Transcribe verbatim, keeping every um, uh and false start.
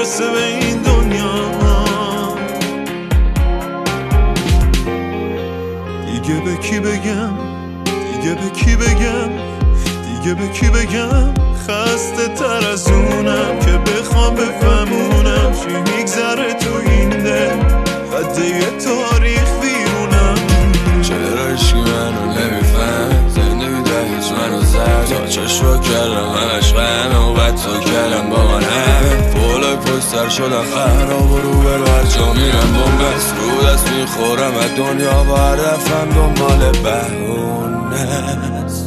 میرسه به این دنیا. دیگه به کی بگم، دیگه به کی بگم، دیگه به کی بگم؟ خسته تر از اونم که بخوام بفهمونم چی میگذره تو این دل، خط یه تاریخ بیرونم. چرا عشقی منو نمیفهم، زندگی ده هیچ منو زد، تا چشم رو کردم همش غمه و بعد تو کردم با من همه پولای پشتر شدن خراب و رو برو هر جا میرم بومبست، رو دست میخورم از دنیا و هر دفعم دنبال بهونه است.